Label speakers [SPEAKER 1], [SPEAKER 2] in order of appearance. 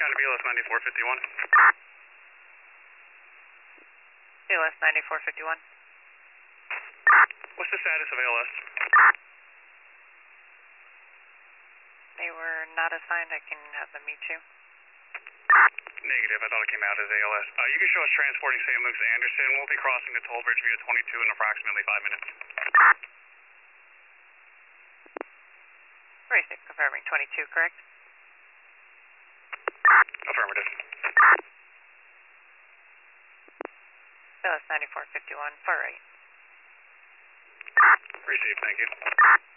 [SPEAKER 1] trying to BLS 9451.
[SPEAKER 2] BLS 9451.
[SPEAKER 1] What's the status of ALS?
[SPEAKER 2] They were not assigned. I can have them meet you.
[SPEAKER 1] Negative. I thought it came out as ALS. You can show us transporting St. Luke's to Anderson. We'll be crossing the toll bridge via 22 in approximately 5 minutes.
[SPEAKER 2] Racing, confirming 22, correct?
[SPEAKER 1] Affirmative.
[SPEAKER 2] BLS 9451, far right.
[SPEAKER 1] Received, thank you.